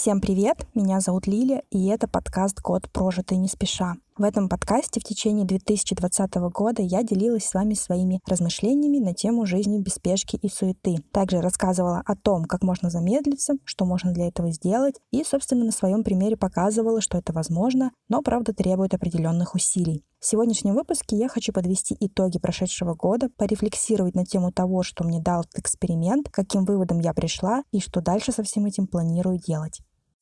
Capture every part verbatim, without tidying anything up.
Всем привет, меня зовут Лиля, и это подкаст «Год, прожитый не спеша». В этом подкасте в течение две тысячи двадцатого года я делилась с вами своими размышлениями на тему жизни без спешки и суеты. Также рассказывала о том, как можно замедлиться, что можно для этого сделать, и, собственно, на своем примере показывала, что это возможно, но, правда, требует определенных усилий. В сегодняшнем выпуске я хочу подвести итоги прошедшего года, порефлексировать на тему того, что мне дал этот эксперимент, к каким выводам я пришла и что дальше со всем этим планирую делать.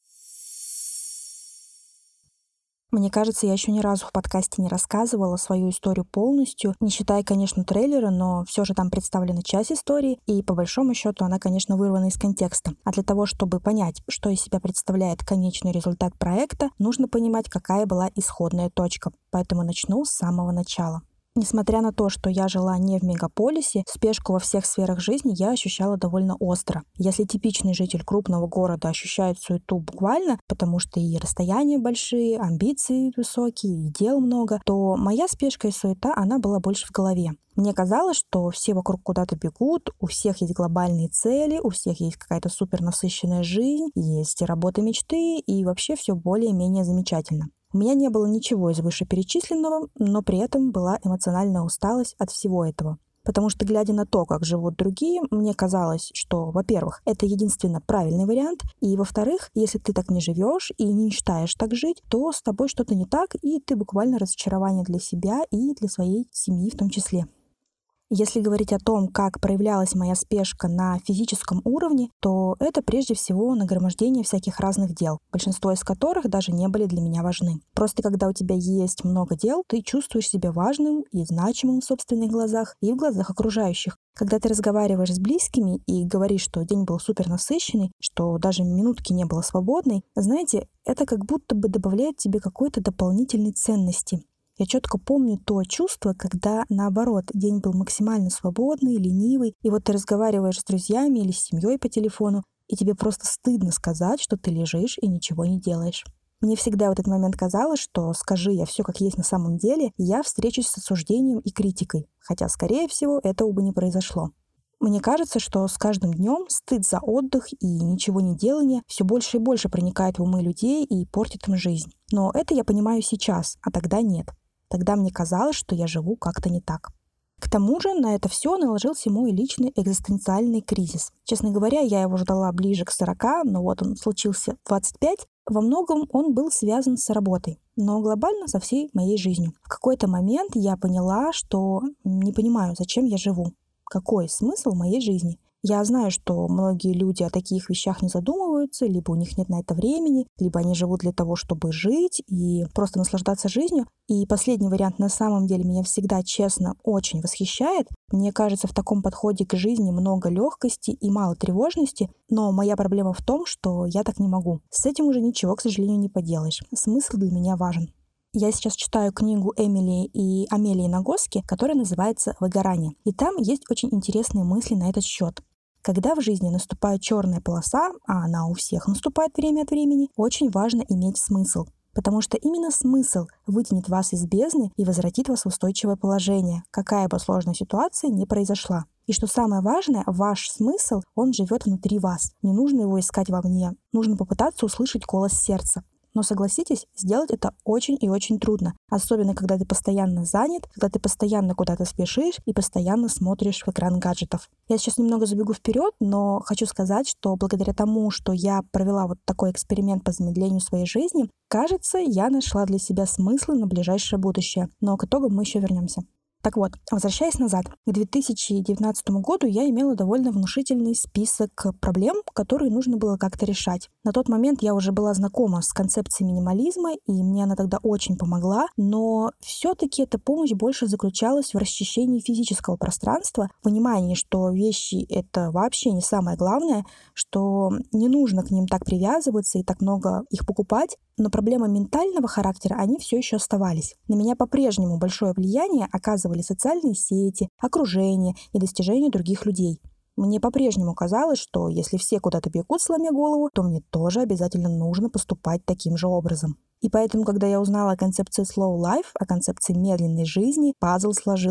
Мне кажется, я еще ни разу в подкасте не рассказывала свою историю полностью, не считая, конечно, трейлера, но все же там представлена часть истории, и по большому счету она, конечно, вырвана из контекста. А для того, чтобы понять, что из себя представляет конечный результат проекта, нужно понимать, какая была исходная точка. Поэтому начну с самого начала. Несмотря на то, что я жила не в мегаполисе, спешку во всех сферах жизни я ощущала довольно остро. Если типичный житель крупного города ощущает суету буквально, потому что и расстояния большие, амбиции высокие, и дел много, то моя спешка и суета, она была больше в голове. Мне казалось, что все вокруг куда-то бегут, у всех есть глобальные цели, у всех есть какая-то супернасыщенная жизнь, есть работа мечты, и вообще все более-менее замечательно. У меня не было ничего из вышеперечисленного, но при этом была эмоциональная усталость от всего этого. Потому что, глядя на то, как живут другие, мне казалось, что, во-первых, это единственно правильный вариант, и, во-вторых, если ты так не живешь и не мечтаешь так жить, то с тобой что-то не так, и ты буквально разочарование для себя и для своей семьи в том числе. Если говорить о том, как проявлялась моя спешка на физическом уровне, то это прежде всего нагромождение всяких разных дел, большинство из которых даже не были для меня важны. Просто когда у тебя есть много дел, ты чувствуешь себя важным и значимым в собственных глазах и в глазах окружающих. Когда ты разговариваешь с близкими и говоришь, что день был супер насыщенный, что даже минутки не было свободной, знаете, это как будто бы добавляет тебе какой-то дополнительной ценности. Я четко помню то чувство, когда, наоборот, день был максимально свободный, ленивый, и вот ты разговариваешь с друзьями или с семьей по телефону, и тебе просто стыдно сказать, что ты лежишь и ничего не делаешь. Мне всегда в этот момент казалось, что скажи я все как есть на самом деле, я встречусь с осуждением и критикой, хотя, скорее всего, этого бы не произошло. Мне кажется, что с каждым днем стыд за отдых и ничего не делание все больше и больше проникает в умы людей и портит им жизнь. Но это я понимаю сейчас, а тогда нет. Тогда мне казалось, что я живу как-то не так. К тому же на это все наложился мой личный экзистенциальный кризис. Честно говоря, я его ждала ближе к сорока, но вот он случился в двадцать пять. Во многом он был связан с работой, но глобально со всей моей жизнью. В какой-то момент я поняла, что не понимаю, зачем я живу, какой смысл моей жизни. Я знаю, что многие люди о таких вещах не задумываются, либо у них нет на это времени, либо они живут для того, чтобы жить и просто наслаждаться жизнью. И последний вариант на самом деле меня всегда, честно, очень восхищает. Мне кажется, в таком подходе к жизни много легкости и мало тревожности, но моя проблема в том, что я так не могу. С этим уже ничего, к сожалению, не поделаешь. Смысл для меня важен. Я сейчас читаю книгу Эмили и Амелии Нагоски, которая называется «Выгорание». И там есть очень интересные мысли на этот счет. Когда в жизни наступает черная полоса, а она у всех наступает время от времени, очень важно иметь смысл. Потому что именно смысл вытянет вас из бездны и возвратит вас в устойчивое положение, какая бы сложная ситуация ни произошла. И что самое важное, ваш смысл, он живет внутри вас. Не нужно его искать вовне. Нужно попытаться услышать голос сердца. Но согласитесь, сделать это очень и очень трудно, особенно когда ты постоянно занят, когда ты постоянно куда-то спешишь и постоянно смотришь в экран гаджетов. Я сейчас немного забегу вперед, но хочу сказать, что благодаря тому, что я провела вот такой эксперимент по замедлению своей жизни, кажется, я нашла для себя смыслы на ближайшее будущее. Но к итогам мы еще вернемся. Так вот, возвращаясь назад, к две тысячи девятнадцатому году я имела довольно внушительный список проблем, которые нужно было как-то решать. На тот момент я уже была знакома с концепцией минимализма, и мне она тогда очень помогла, но все-таки эта помощь больше заключалась в расчищении физического пространства, в понимании, что вещи — это вообще не самое главное, что не нужно к ним так привязываться и так много их покупать, но проблемы ментального характера, они все еще оставались. На меня по-прежнему большое влияние оказывали социальные сети, окружение и достижения других людей. Мне по-прежнему казалось, что если все куда-то бегут, сломя голову, то мне тоже обязательно нужно поступать таким же образом. И поэтому, когда я узнала о концепции slow life, о концепции медленной жизни, пазл сложился.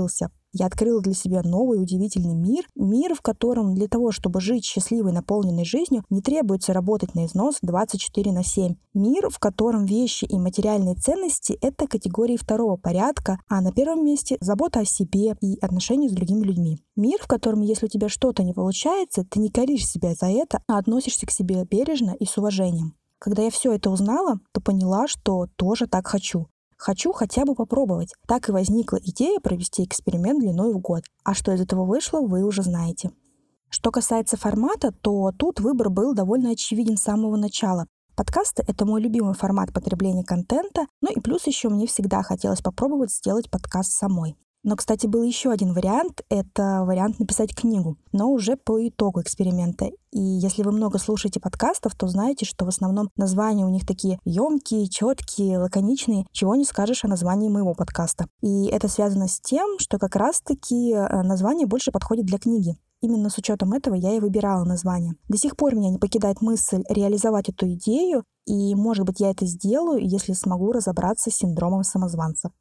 Я открыла для себя новый удивительный мир, мир, в котором для того, чтобы жить счастливой, наполненной жизнью, не требуется работать на износ двадцать четыре на семь. Мир, в котором вещи и материальные ценности — это категории второго порядка, а на первом месте забота о себе и отношения с другими людьми. Мир, в котором, если у тебя что-то не получается, ты не коришь себя за это, а относишься к себе бережно и с уважением. Когда я все это узнала, то поняла, что тоже так хочу. Хочу хотя бы попробовать. Так и возникла идея провести эксперимент длиной в год. А что из этого вышло, вы уже знаете. Что касается формата, то тут выбор был довольно очевиден с самого начала. Подкасты — это мой любимый формат потребления контента, ну и плюс еще мне всегда хотелось попробовать сделать подкаст самой. Но, кстати, был еще один вариант — это вариант написать книгу, но уже по итогу эксперимента. И если вы много слушаете подкастов, то знаете, что в основном названия у них такие емкие, четкие, лаконичные, чего не скажешь о названии моего подкаста. И это связано с тем, что как раз-таки название больше подходит для книги. Именно с учетом этого я и выбирала название. До сих пор меня не покидает мысль реализовать эту идею, и, может быть, я это сделаю, если смогу разобраться с синдромом самозванца.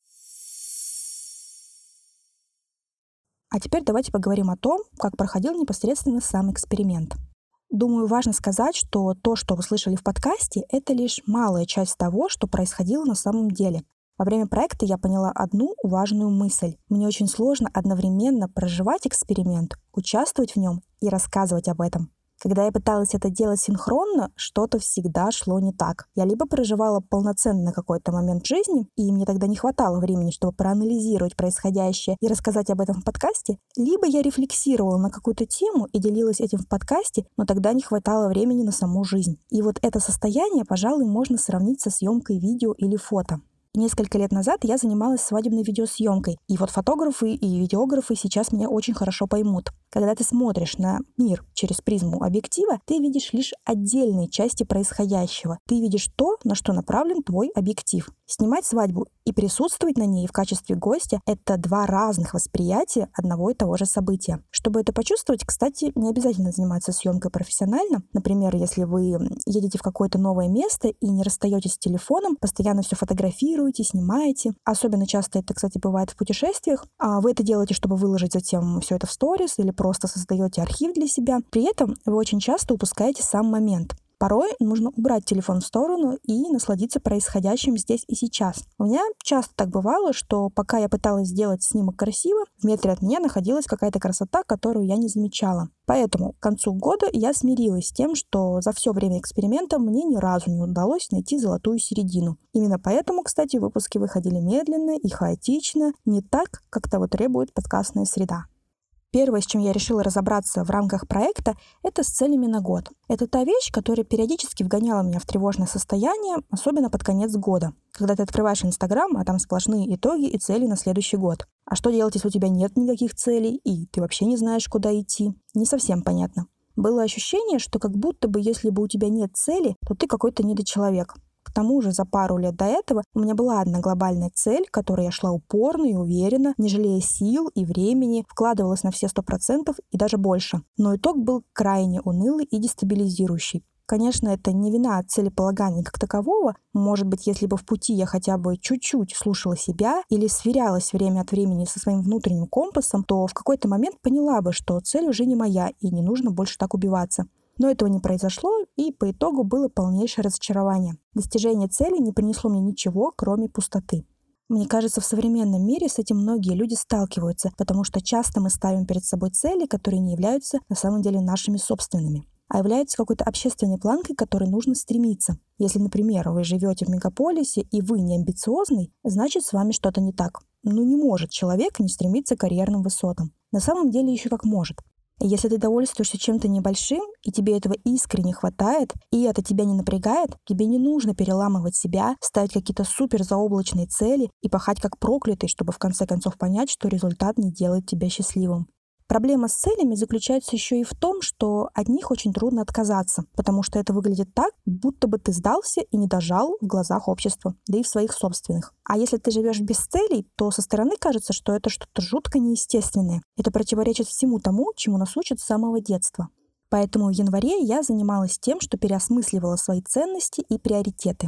А теперь давайте поговорим о том, как проходил непосредственно сам эксперимент. Думаю, важно сказать, что то, что вы слышали в подкасте, это лишь малая часть того, что происходило на самом деле. Во время проекта я поняла одну важную мысль. Мне очень сложно одновременно проживать эксперимент, участвовать в нем и рассказывать об этом. Когда я пыталась это делать синхронно, что-то всегда шло не так. Я либо проживала полноценно какой-то момент жизни, и мне тогда не хватало времени, чтобы проанализировать происходящее и рассказать об этом в подкасте, либо я рефлексировала на какую-то тему и делилась этим в подкасте, но тогда не хватало времени на саму жизнь. И вот это состояние, пожалуй, можно сравнить со съемкой видео или фото. Несколько лет назад я занималась свадебной видеосъемкой, и вот фотографы и видеографы сейчас меня очень хорошо поймут. Когда ты смотришь на мир через призму объектива, ты видишь лишь отдельные части происходящего. Ты видишь то, на что направлен твой объектив. Снимать свадьбу и присутствовать на ней в качестве гостя — это два разных восприятия одного и того же события. Чтобы это почувствовать, кстати, не обязательно заниматься съемкой профессионально. Например, если вы едете в какое-то новое место и не расстаетесь с телефоном, постоянно все фотографируете, снимаете. Особенно часто это, кстати, бывает в путешествиях. А вы это делаете, чтобы выложить затем все это в сторис или просто создаете архив для себя. При этом вы очень часто упускаете сам момент. Порой нужно убрать телефон в сторону и насладиться происходящим здесь и сейчас. У меня часто так бывало, что пока я пыталась сделать снимок красиво, в метре от меня находилась какая-то красота, которую я не замечала. Поэтому к концу года я смирилась с тем, что за все время эксперимента мне ни разу не удалось найти золотую середину. Именно поэтому, кстати, выпуски выходили медленно и хаотично, не так, как того требует подкастная среда. Первое, с чем я решила разобраться в рамках проекта, это с целями на год. Это та вещь, которая периодически вгоняла меня в тревожное состояние, особенно под конец года. Когда ты открываешь Инстаграм, а там сплошные итоги и цели на следующий год. А что делать, если у тебя нет никаких целей, и ты вообще не знаешь, куда идти? Не совсем понятно. Было ощущение, что как будто бы, если бы у тебя нет цели, то ты какой-то недочеловек. К тому же за пару лет до этого у меня была одна глобальная цель, к которой я шла упорно и уверенно, не жалея сил и времени, вкладывалась на все сто процентов и даже больше. Но итог был крайне унылый и дестабилизирующий. Конечно, это не вина от целеполагания как такового. Может быть, если бы в пути я хотя бы чуть-чуть слушала себя или сверялась время от времени со своим внутренним компасом, то в какой-то момент поняла бы, что цель уже не моя и не нужно больше так убиваться. Но этого не произошло, и по итогу было полнейшее разочарование. Достижение цели не принесло мне ничего, кроме пустоты. Мне кажется, в современном мире с этим многие люди сталкиваются, потому что часто мы ставим перед собой цели, которые не являются на самом деле нашими собственными, а являются какой-то общественной планкой, к которой нужно стремиться. Если, например, вы живете в мегаполисе и вы не амбициозный, значит, с вами что-то не так. Ну не может человек не стремиться к карьерным высотам. На самом деле еще как может. Если ты довольствуешься чем-то небольшим, и тебе этого искренне хватает, и это тебя не напрягает, тебе не нужно переламывать себя, ставить какие-то суперзаоблачные цели и пахать как проклятый, чтобы в конце концов понять, что результат не делает тебя счастливым. Проблема с целями заключается еще и в том, что от них очень трудно отказаться, потому что это выглядит так, будто бы ты сдался и не дожал в глазах общества, да и в своих собственных. А если ты живешь без целей, то со стороны кажется, что это что-то жутко неестественное. Это противоречит всему тому, чему нас учат с самого детства. Поэтому в январе я занималась тем, что переосмысливала свои ценности и приоритеты.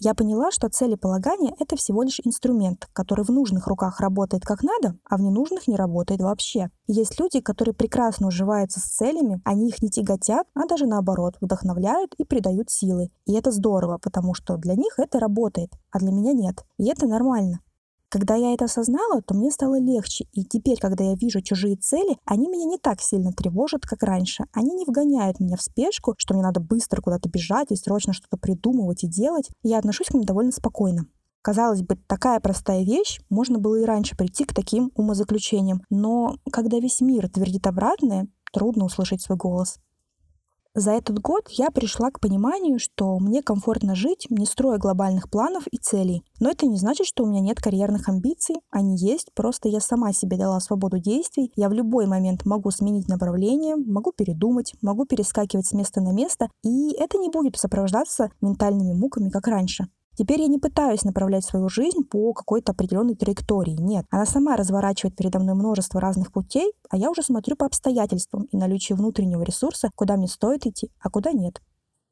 Я поняла, что целеполагание — это всего лишь инструмент, который в нужных руках работает как надо, а в ненужных не работает вообще. Есть люди, которые прекрасно уживаются с целями, они их не тяготят, а даже наоборот, вдохновляют и придают силы. И это здорово, потому что для них это работает, а для меня нет. И это нормально. Когда я это осознала, то мне стало легче, и теперь, когда я вижу чужие цели, они меня не так сильно тревожат, как раньше. Они не вгоняют меня в спешку, что мне надо быстро куда-то бежать и срочно что-то придумывать и делать. Я отношусь к ним довольно спокойно. Казалось бы, такая простая вещь, можно было и раньше прийти к таким умозаключениям, но когда весь мир твердит обратное, трудно услышать свой голос. За этот год я пришла к пониманию, что мне комфортно жить, не строя глобальных планов и целей. Но это не значит, что у меня нет карьерных амбиций. Они есть, просто я сама себе дала свободу действий. Я в любой момент могу сменить направление, могу передумать, могу перескакивать с места на место, и это не будет сопровождаться ментальными муками, как раньше. Теперь я не пытаюсь направлять свою жизнь по какой-то определенной траектории. Нет, она сама разворачивает передо мной множество разных путей, а я уже смотрю по обстоятельствам и наличию внутреннего ресурса, куда мне стоит идти, а куда нет.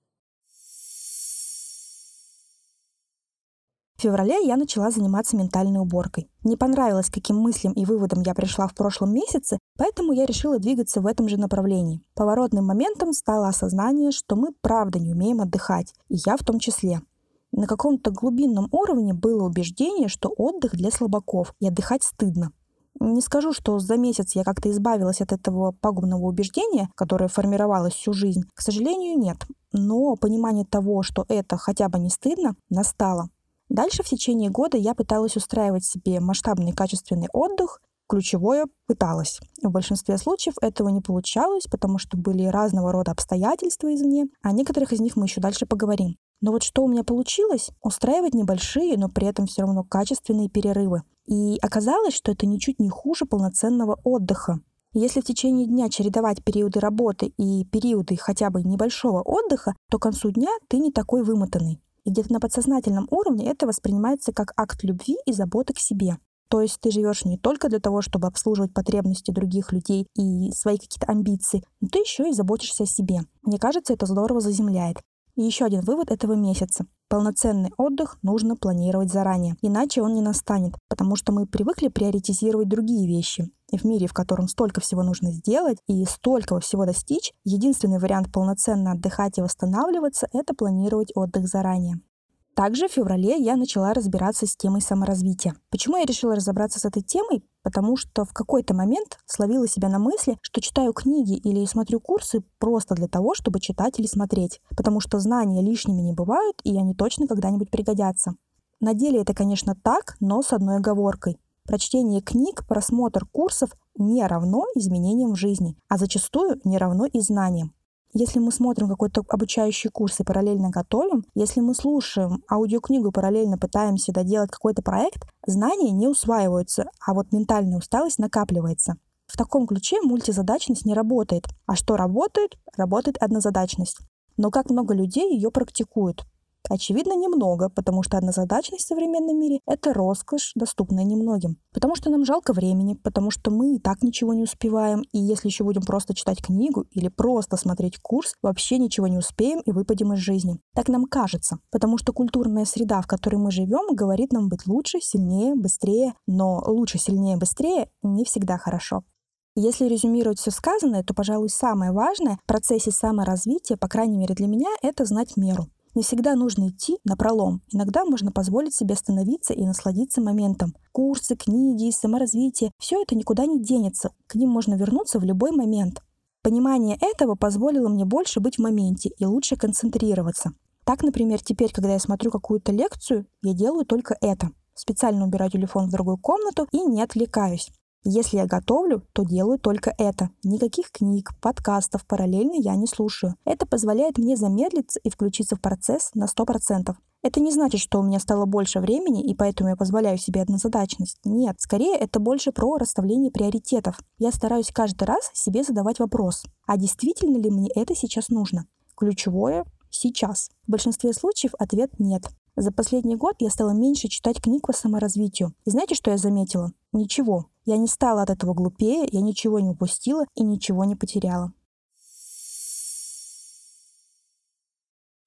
В феврале я начала заниматься ментальной уборкой. Мне понравилось, каким мыслям и выводам я пришла в прошлом месяце, поэтому я решила двигаться в этом же направлении. Поворотным моментом стало осознание, что мы правда не умеем отдыхать, и я в том числе. На каком-то глубинном уровне было убеждение, что отдых для слабаков, и отдыхать стыдно. Не скажу, что за месяц я как-то избавилась от этого пагубного убеждения, которое формировалось всю жизнь. К сожалению, нет. Но понимание того, что это хотя бы не стыдно, настало. Дальше в течение года я пыталась устраивать себе масштабный качественный отдых. Ключевое — пыталась. В большинстве случаев этого не получалось, потому что были разного рода обстоятельства извне, о некоторых из них мы еще дальше поговорим. Но вот что у меня получилось — устраивать небольшие, но при этом все равно качественные перерывы. И оказалось, что это ничуть не хуже полноценного отдыха. Если в течение дня чередовать периоды работы и периоды хотя бы небольшого отдыха, то к концу дня ты не такой вымотанный. И где-то на подсознательном уровне это воспринимается как акт любви и заботы к себе. То есть ты живешь не только для того, чтобы обслуживать потребности других людей и свои какие-то амбиции, но ты еще и заботишься о себе. Мне кажется, это здорово заземляет. И еще один вывод этого месяца. Полноценный отдых нужно планировать заранее, иначе он не настанет, потому что мы привыкли приоритизировать другие вещи. И в мире, в котором столько всего нужно сделать и столько всего достичь, единственный вариант полноценно отдыхать и восстанавливаться — это планировать отдых заранее. Также в феврале я начала разбираться с темой саморазвития. Почему я решила разобраться с этой темой? Потому что в какой-то момент словила себя на мысли, что читаю книги или смотрю курсы просто для того, чтобы читать или смотреть. Потому что знания лишними не бывают, и они точно когда-нибудь пригодятся. На деле это, конечно, так, но с одной оговоркой. Прочтение книг, просмотр курсов не равно изменениям в жизни, а зачастую не равно и знаниям. Если мы смотрим какой-то обучающий курс и параллельно готовим, если мы слушаем аудиокнигу и параллельно пытаемся доделать какой-то проект, знания не усваиваются, а вот ментальная усталость накапливается. В таком ключе мультизадачность не работает. А что работает? Работает однозадачность. Но как много людей ее практикуют? Очевидно, немного, потому что однозадачность в современном мире — это роскошь, доступная немногим. Потому что нам жалко времени, потому что мы и так ничего не успеваем, и если еще будем просто читать книгу или просто смотреть курс, вообще ничего не успеем и выпадем из жизни. Так нам кажется, потому что культурная среда, в которой мы живем, говорит нам быть лучше, сильнее, быстрее, но лучше, сильнее, быстрее не всегда хорошо. Если резюмировать все сказанное, то, пожалуй, самое важное в процессе саморазвития, по крайней мере для меня, это знать меру. Не всегда нужно идти напролом. Иногда можно позволить себе остановиться и насладиться моментом. Курсы, книги, саморазвитие — все это никуда не денется. К ним можно вернуться в любой момент. Понимание этого позволило мне больше быть в моменте и лучше концентрироваться. Так, например, теперь, когда я смотрю какую-то лекцию, я делаю только это. Специально убираю телефон в другую комнату и не отвлекаюсь. Если я готовлю, то делаю только это. Никаких книг, подкастов параллельно я не слушаю. Это позволяет мне замедлиться и включиться в процесс на сто процентов. Это не значит, что у меня стало больше времени, и поэтому я позволяю себе однозадачность. Нет, скорее это больше про расставление приоритетов. Я стараюсь каждый раз себе задавать вопрос: а действительно ли мне это сейчас нужно? Ключевое — сейчас. В большинстве случаев ответ — нет. За последний год я стала меньше читать книг по саморазвитию. И знаете, что я заметила? Ничего. Я не стала от этого глупее, я ничего не упустила и ничего не потеряла.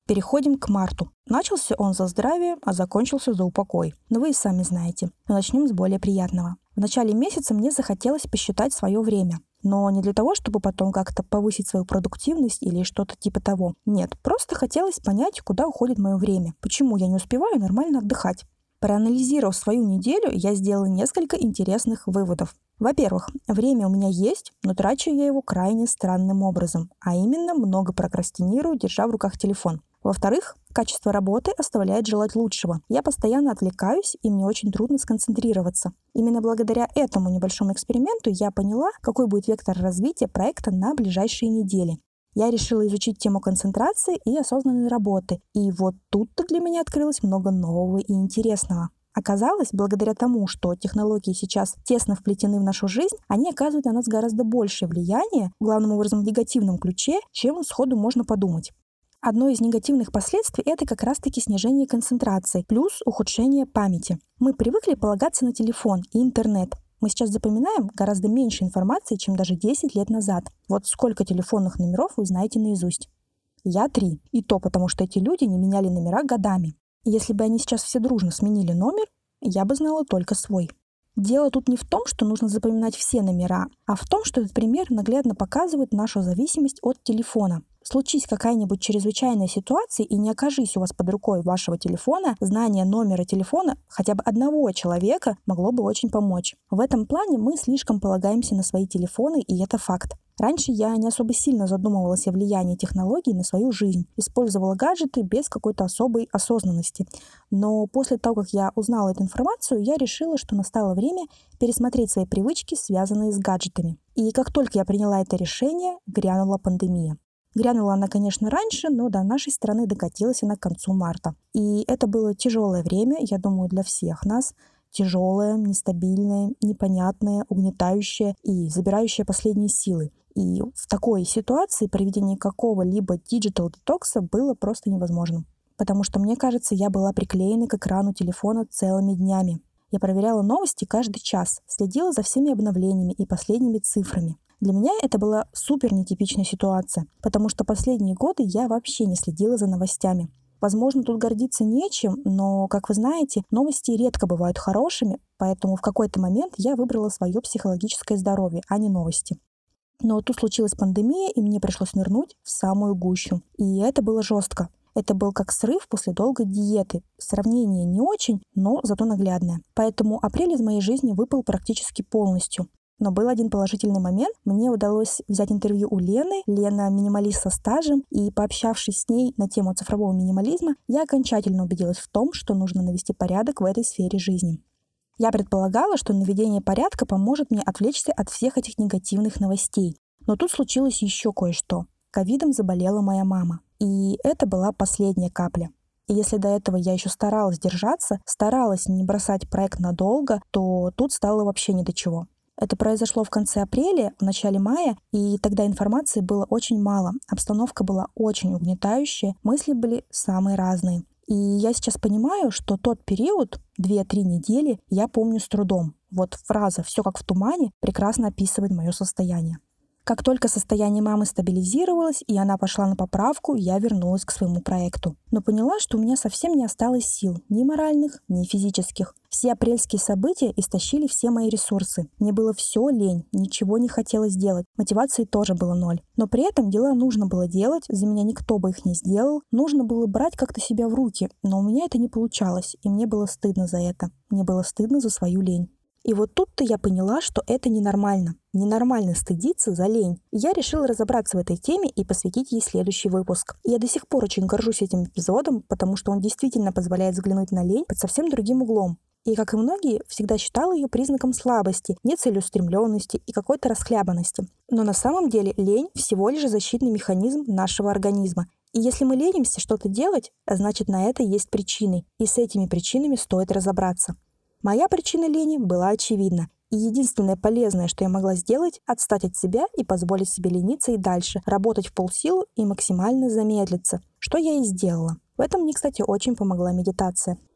Переходим к марту. Начался он за здравие, а закончился за упокой. Но вы и сами знаете. Но начнем с более приятного. В начале месяца мне захотелось посчитать свое время. Но не для того, чтобы потом как-то повысить свою продуктивность или что-то типа того. Нет, просто хотелось понять, куда уходит мое время. Почему я не успеваю нормально отдыхать. Проанализировав свою неделю, я сделала несколько интересных выводов. Во-первых, время у меня есть, но трачу я его крайне странным образом, а именно много прокрастинирую, держа в руках телефон. Во-вторых, качество работы оставляет желать лучшего. Я постоянно отвлекаюсь, и мне очень трудно сконцентрироваться. Именно благодаря этому небольшому эксперименту я поняла, какой будет вектор развития проекта на ближайшие недели. Я решила изучить тему концентрации и осознанной работы, и вот тут-то для меня открылось много нового и интересного. Оказалось, благодаря тому, что технологии сейчас тесно вплетены в нашу жизнь, они оказывают на нас гораздо большее влияние, главным образом в негативном ключе, чем сходу можно подумать. Одно из негативных последствий – это как раз-таки снижение концентрации, плюс ухудшение памяти. Мы привыкли полагаться на телефон и интернет. Мы сейчас запоминаем гораздо меньше информации, чем даже десять лет назад. Вот сколько телефонных номеров вы знаете наизусть? Я три. И то потому, что эти люди не меняли номера годами. И если бы они сейчас все дружно сменили номер, я бы знала только свой. Дело тут не в том, что нужно запоминать все номера, а в том, что этот пример наглядно показывает нашу зависимость от телефона. Случись какая-нибудь чрезвычайная ситуация и не окажись у вас под рукой вашего телефона, знание номера телефона хотя бы одного человека могло бы очень помочь. В этом плане мы слишком полагаемся на свои телефоны, и это факт. Раньше я не особо сильно задумывалась о влиянии технологий на свою жизнь, использовала гаджеты без какой-то особой осознанности. Но после того, как я узнала эту информацию, я решила, что настало время пересмотреть свои привычки, связанные с гаджетами. И как только я приняла это решение, грянула пандемия. Грянула она, конечно, раньше, но до нашей страны докатилась она к концу марта. И это было тяжелое время, я думаю, для всех нас. Тяжелое, нестабильное, непонятное, угнетающее и забирающее последние силы. И в такой ситуации проведение какого-либо диджитал-детокса было просто невозможным. Потому что, мне кажется, я была приклеена к экрану телефона целыми днями. Я проверяла новости каждый час, следила за всеми обновлениями и последними цифрами. Для меня это была супер нетипичная ситуация, потому что последние годы я вообще не следила за новостями. Возможно, тут гордиться нечем, но, как вы знаете, новости редко бывают хорошими, поэтому в какой-то момент я выбрала свое психологическое здоровье, а не новости. Но тут случилась пандемия, и мне пришлось нырнуть в самую гущу. И это было жестко. Это был как срыв после долгой диеты. Сравнение не очень, но зато наглядное. Поэтому апрель из моей жизни выпал практически полностью. Но был один положительный момент. Мне удалось взять интервью у Лены. Лена минималист со стажем. И пообщавшись с ней на тему цифрового минимализма, я окончательно убедилась в том, что нужно навести порядок в этой сфере жизни. Я предполагала, что наведение порядка поможет мне отвлечься от всех этих негативных новостей. Но тут случилось еще кое-что. Ковидом заболела моя мама. И это была последняя капля. И если до этого я еще старалась держаться, старалась не бросать проект надолго, то тут стало вообще ни до чего. Это произошло в конце апреля, в начале мая, и тогда информации было очень мало. Обстановка была очень угнетающая, мысли были самые разные. И я сейчас понимаю, что тот период, две-три недели, я помню с трудом. Вот фраза «все как в тумане» прекрасно описывает мое состояние. Как только состояние мамы стабилизировалось, и она пошла на поправку, я вернулась к своему проекту. Но поняла, что у меня совсем не осталось сил, ни моральных, ни физических. Все апрельские события истощили все мои ресурсы. Мне было все лень, ничего не хотелось делать. Мотивации тоже было ноль. Но при этом дела нужно было делать, за меня никто бы их не сделал. Нужно было брать как-то себя в руки, но у меня это не получалось, и мне было стыдно за это. Мне было стыдно за свою лень. И вот тут-то я поняла, что это ненормально. Ненормально стыдиться за лень. И я решила разобраться в этой теме и посвятить ей следующий выпуск. И я до сих пор очень горжусь этим эпизодом, потому что он действительно позволяет взглянуть на лень под совсем другим углом. И, как и многие, всегда считала ее признаком слабости, нецелеустремленности и какой-то расхлябанности. Но на самом деле лень всего лишь защитный механизм нашего организма. И если мы ленимся что-то делать, значит, на это есть причины. И с этими причинами стоит разобраться. Моя причина лени была очевидна. И единственное полезное, что я могла сделать, отстать от себя и позволить себе лениться и дальше, работать в полсилу и максимально замедлиться, что я и сделала. В этом мне, кстати, очень помогла медитация.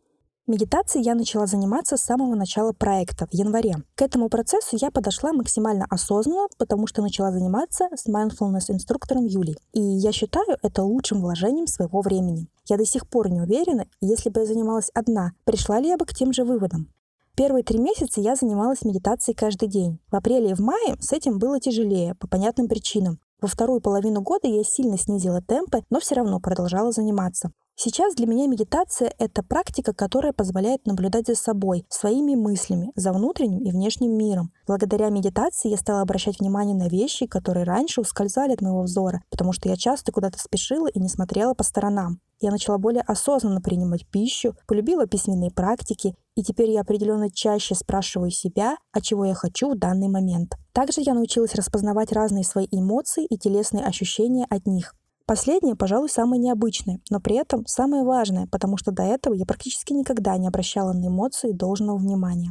Медитацией я начала заниматься с самого начала проекта, в январе. К этому процессу я подошла максимально осознанно, потому что начала заниматься с mindfulness-инструктором Юлей. И я считаю это лучшим вложением своего времени. Я до сих пор не уверена, если бы я занималась одна, пришла ли я бы к тем же выводам. Первые три месяца я занималась медитацией каждый день. В апреле и в мае с этим было тяжелее, по понятным причинам. Во вторую половину года я сильно снизила темпы, но все равно продолжала заниматься. Сейчас для меня медитация — это практика, которая позволяет наблюдать за собой, своими мыслями, за внутренним и внешним миром. Благодаря медитации я стала обращать внимание на вещи, которые раньше ускользали от моего взора, потому что я часто куда-то спешила и не смотрела по сторонам. Я начала более осознанно принимать пищу, полюбила письменные практики, и теперь я определенно чаще спрашиваю себя, а чего я хочу в данный момент. Также я научилась распознавать разные свои эмоции и телесные ощущения от них. Последнее, пожалуй, самое необычное, но при этом самое важное, потому что до этого я практически никогда не обращала на эмоции должного внимания.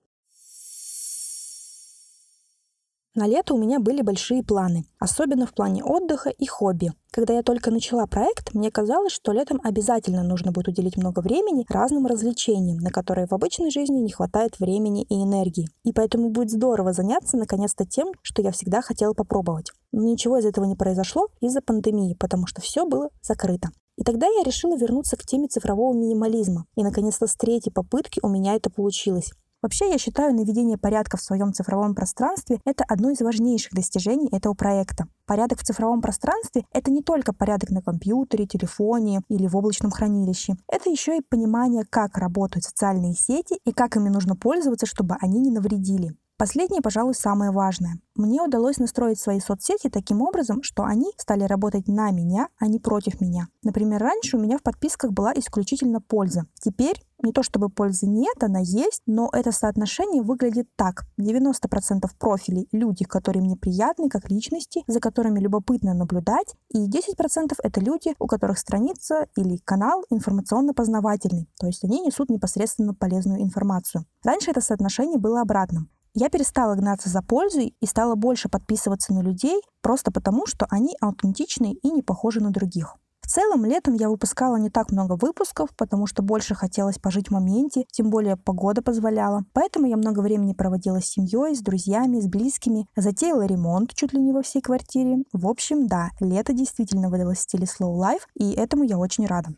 На лето у меня были большие планы, особенно в плане отдыха и хобби. Когда я только начала проект, мне казалось, что летом обязательно нужно будет уделить много времени разным развлечениям, на которые в обычной жизни не хватает времени и энергии. И поэтому будет здорово заняться наконец-то тем, что я всегда хотела попробовать. Но ничего из этого не произошло из-за пандемии, потому что все было закрыто. И тогда я решила вернуться к теме цифрового минимализма. И наконец-то с третьей попытки у меня это получилось. Вообще, я считаю, наведение порядка в своем цифровом пространстве — это одно из важнейших достижений этого проекта. Порядок в цифровом пространстве — это не только порядок на компьютере, телефоне или в облачном хранилище. Это еще и понимание, как работают социальные сети и как ими нужно пользоваться, чтобы они не навредили. Последнее, пожалуй, самое важное. Мне удалось настроить свои соцсети таким образом, что они стали работать на меня, а не против меня. Например, раньше у меня в подписках была исключительно польза. Теперь не то чтобы пользы нет, она есть, но это соотношение выглядит так. девяносто процентов профилей — люди, которые мне приятны как личности, за которыми любопытно наблюдать, и десять процентов это люди, у которых страница или канал информационно-познавательный, то есть они несут непосредственно полезную информацию. Раньше это соотношение было обратным. Я перестала гнаться за пользой и стала больше подписываться на людей просто потому, что они аутентичны и не похожи на других. В целом, летом я выпускала не так много выпусков, потому что больше хотелось пожить в моменте, тем более погода позволяла. Поэтому я много времени проводила с семьей, с друзьями, с близкими, затеяла ремонт чуть ли не во всей квартире. В общем, да, лето действительно выдалось в стиле slow life, и этому я очень рада.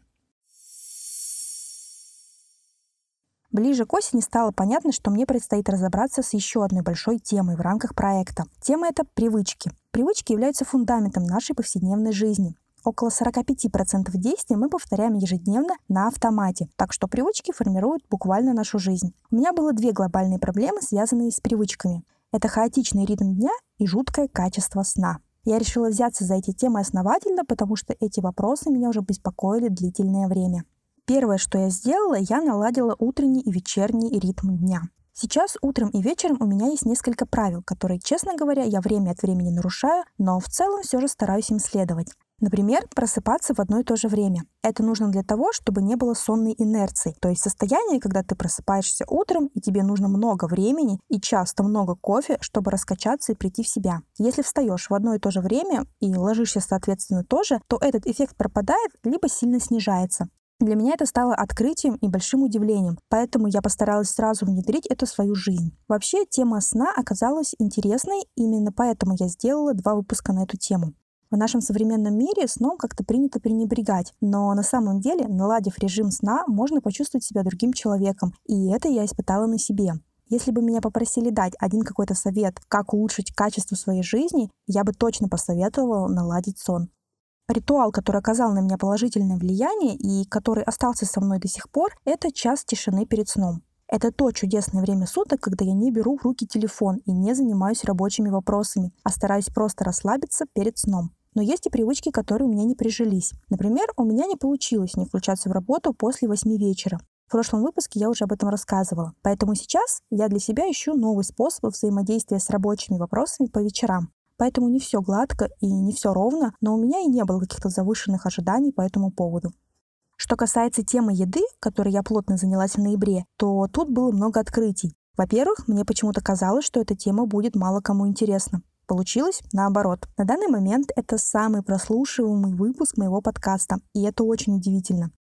Ближе к осени стало понятно, что мне предстоит разобраться с еще одной большой темой в рамках проекта. Тема — это привычки. Привычки являются фундаментом нашей повседневной жизни. Около сорок пять процентов действий мы повторяем ежедневно на автомате, так что привычки формируют буквально нашу жизнь. У меня было две глобальные проблемы, связанные с привычками. Это хаотичный ритм дня и жуткое качество сна. Я решила взяться за эти темы основательно, потому что эти вопросы меня уже беспокоили длительное время. Первое, что я сделала, я наладила утренний и вечерний ритм дня. Сейчас утром и вечером у меня есть несколько правил, которые, честно говоря, я время от времени нарушаю, но в целом все же стараюсь им следовать. Например, просыпаться в одно и то же время. Это нужно для того, чтобы не было сонной инерции, то есть состояние, когда ты просыпаешься утром, и тебе нужно много времени и часто много кофе, чтобы раскачаться и прийти в себя. Если встаешь в одно и то же время и ложишься, соответственно, тоже, то этот эффект пропадает, либо сильно снижается. Для меня это стало открытием и большим удивлением, поэтому я постаралась сразу внедрить это в свою жизнь. Вообще, тема сна оказалась интересной, именно поэтому я сделала два выпуска на эту тему. В нашем современном мире сном как-то принято пренебрегать, но на самом деле, наладив режим сна, можно почувствовать себя другим человеком, и это я испытала на себе. Если бы меня попросили дать один какой-то совет, как улучшить качество своей жизни, я бы точно посоветовала наладить сон. Ритуал, который оказал на меня положительное влияние и который остался со мной до сих пор, это час тишины перед сном. Это то чудесное время суток, когда я не беру в руки телефон и не занимаюсь рабочими вопросами, а стараюсь просто расслабиться перед сном. Но есть и привычки, которые у меня не прижились. Например, у меня не получилось не включаться в работу после восьми вечера. В прошлом выпуске я уже об этом рассказывала. Поэтому сейчас я для себя ищу новый способ взаимодействия с рабочими вопросами по вечерам. Поэтому не все гладко и не все ровно, но у меня и не было каких-то завышенных ожиданий по этому поводу. Что касается темы еды, которой я плотно занялась в ноябре, то тут было много открытий. Во-первых, мне почему-то казалось, что эта тема будет мало кому интересна. Получилось наоборот. На данный момент это самый прослушиваемый выпуск моего подкаста, и это очень удивительно.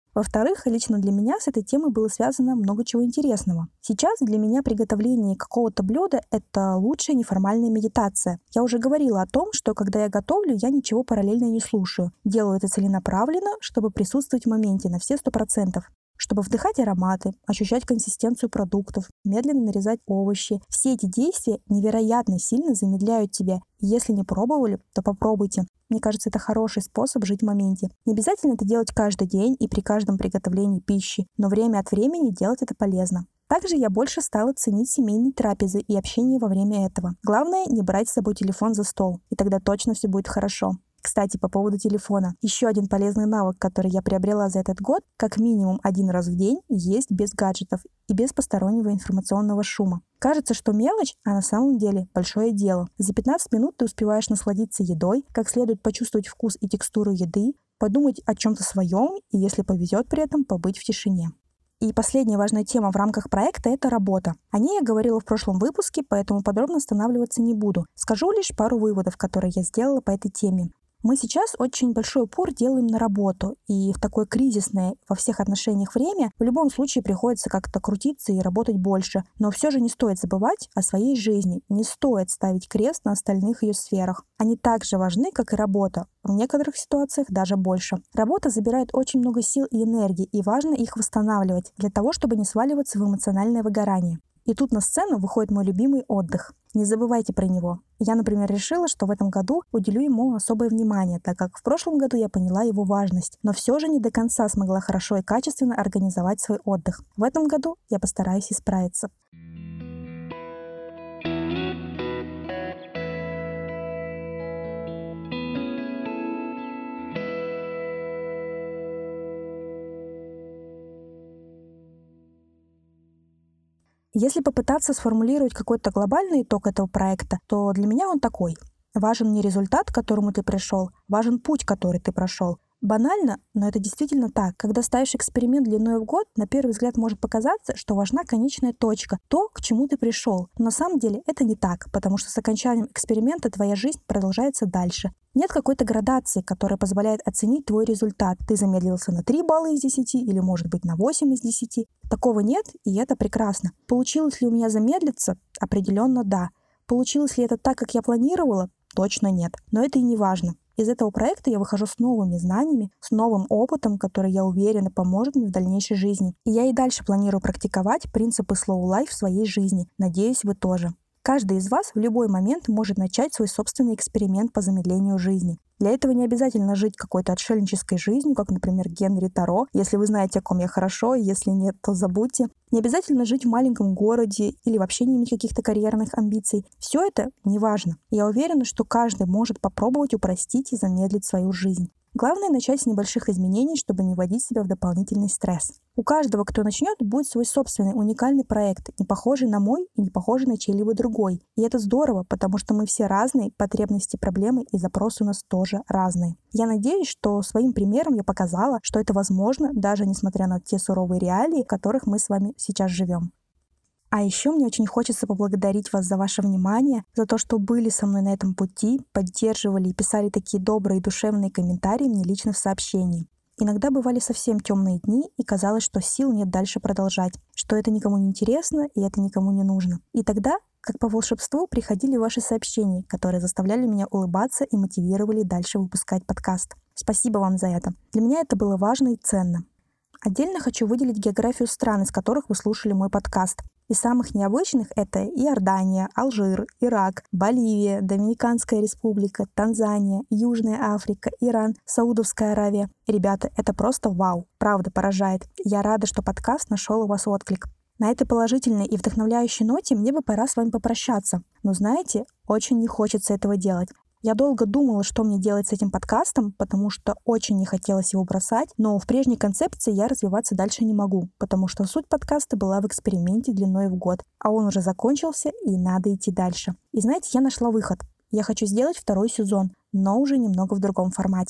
Во-вторых, лично для меня с этой темой было связано много чего интересного. Сейчас для меня приготовление какого-то блюда — это лучшая неформальная медитация. Я уже говорила о том, что когда я готовлю, я ничего параллельно не слушаю. Делаю это целенаправленно, чтобы присутствовать в моменте на все сто процентов. Чтобы вдыхать ароматы, ощущать консистенцию продуктов, медленно нарезать овощи. Все эти действия невероятно сильно замедляют тебя. Если не пробовали, то попробуйте. Мне кажется, это хороший способ жить в моменте. Не обязательно это делать каждый день и при каждом приготовлении пищи, но время от времени делать это полезно. Также я больше стала ценить семейные трапезы и общение во время этого. Главное, не брать с собой телефон за стол, и тогда точно все будет хорошо. Кстати, по поводу телефона. Еще один полезный навык, который я приобрела за этот год, как минимум один раз в день есть без гаджетов и без постороннего информационного шума. Кажется, что мелочь, а на самом деле большое дело. За пятнадцать минут ты успеваешь насладиться едой, как следует почувствовать вкус и текстуру еды, подумать о чем-то своем и, если повезет, при этом побыть в тишине. И последняя важная тема в рамках проекта — это работа. О ней я говорила в прошлом выпуске, поэтому подробно останавливаться не буду. Скажу лишь пару выводов, которые я сделала по этой теме. Мы сейчас очень большой упор делаем на работу, и в такое кризисное во всех отношениях время в любом случае приходится как-то крутиться и работать больше. Но все же не стоит забывать о своей жизни, не стоит ставить крест на остальных ее сферах. Они так же важны, как и работа, в некоторых ситуациях даже больше. Работа забирает очень много сил и энергии, и важно их восстанавливать для того, чтобы не сваливаться в эмоциональное выгорание. И тут на сцену выходит мой любимый отдых. Не забывайте про него. Я, например, решила, что в этом году уделю ему особое внимание, так как в прошлом году я поняла его важность, но все же не до конца смогла хорошо и качественно организовать свой отдых. В этом году я постараюсь исправиться. Если попытаться сформулировать какой-то глобальный итог этого проекта, то для меня он такой. Важен не результат, к которому ты пришел, важен путь, который ты прошел. Банально, но это действительно так. Когда ставишь эксперимент длиной в год, на первый взгляд может показаться, что важна конечная точка, то, к чему ты пришел. Но на самом деле это не так, потому что с окончанием эксперимента твоя жизнь продолжается дальше. Нет какой-то градации, которая позволяет оценить твой результат. Ты замедлился на три балла из десяти или, может быть, на восемь из десяти. Такого нет, и это прекрасно. Получилось ли у меня замедлиться? Определенно да. Получилось ли это так, как я планировала? Точно нет. Но это и не важно. Из этого проекта я выхожу с новыми знаниями, с новым опытом, который, я уверена, поможет мне в дальнейшей жизни. И я и дальше планирую практиковать принципы Slow Life в своей жизни. Надеюсь, вы тоже. Каждый из вас в любой момент может начать свой собственный эксперимент по замедлению жизни. Для этого не обязательно жить какой-то отшельнической жизнью, как, например, Генри Таро. Если вы знаете, о ком я хорошо, если нет, то забудьте. Не обязательно жить в маленьком городе или вообще не иметь каких-то карьерных амбиций. Все это не важно. Я уверена, что каждый может попробовать упростить и замедлить свою жизнь. Главное — начать с небольших изменений, чтобы не вводить себя в дополнительный стресс. У каждого, кто начнет, будет свой собственный уникальный проект, не похожий на мой и не похожий на чей-либо другой. И это здорово, потому что мы все разные, потребности, проблемы и запросы у нас тоже разные. Я надеюсь, что своим примером я показала, что это возможно, даже несмотря на те суровые реалии, в которых мы с вами сейчас живем. А еще мне очень хочется поблагодарить вас за ваше внимание, за то, что были со мной на этом пути, поддерживали и писали такие добрые и душевные комментарии мне лично в сообщении. Иногда бывали совсем темные дни, и казалось, что сил нет дальше продолжать, что это никому не интересно и это никому не нужно. И тогда, как по волшебству, приходили ваши сообщения, которые заставляли меня улыбаться и мотивировали дальше выпускать подкаст. Спасибо вам за это. Для меня это было важно и ценно. Отдельно хочу выделить географию стран, из которых вы слушали мой подкаст. Из самых необычных это Иордания, Алжир, Ирак, Боливия, Доминиканская республика, Танзания, Южная Африка, Иран, Саудовская Аравия. Ребята, это просто вау, правда поражает. Я рада, что подкаст нашел у вас отклик. На этой положительной и вдохновляющей ноте мне бы пора с вами попрощаться. Но знаете, очень не хочется этого делать. Я долго думала, что мне делать с этим подкастом, потому что очень не хотелось его бросать, но в прежней концепции я развиваться дальше не могу, потому что суть подкаста была в эксперименте длиной в год, а он уже закончился, и надо идти дальше. И знаете, я нашла выход. Я хочу сделать второй сезон, но уже немного в другом формате.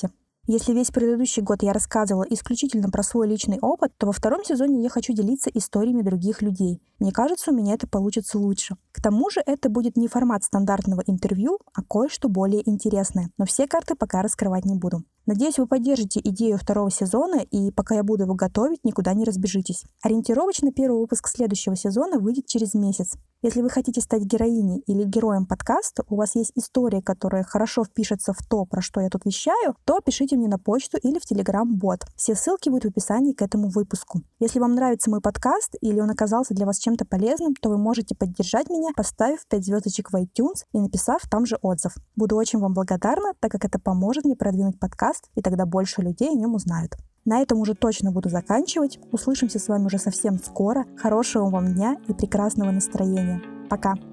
Если весь предыдущий год я рассказывала исключительно про свой личный опыт, то во втором сезоне я хочу делиться историями других людей. Мне кажется, у меня это получится лучше. К тому же это будет не формат стандартного интервью, а кое-что более интересное. Но все карты пока раскрывать не буду. Надеюсь, вы поддержите идею второго сезона, и пока я буду его готовить, никуда не разбежитесь. Ориентировочно первый выпуск следующего сезона выйдет через месяц. Если вы хотите стать героиней или героем подкаста, у вас есть история, которая хорошо впишется в то, про что я тут вещаю, то пишите мне на почту или в Telegram-бот. Все ссылки будут в описании к этому выпуску. Если вам нравится мой подкаст или он оказался для вас чем-то полезным, то вы можете поддержать меня, поставив пять звездочек в iTunes и написав там же отзыв. Буду очень вам благодарна, так как это поможет мне продвинуть подкаст, и тогда больше людей о нем узнают. На этом уже точно буду заканчивать. Услышимся с вами уже совсем скоро. Хорошего вам дня и прекрасного настроения. Пока!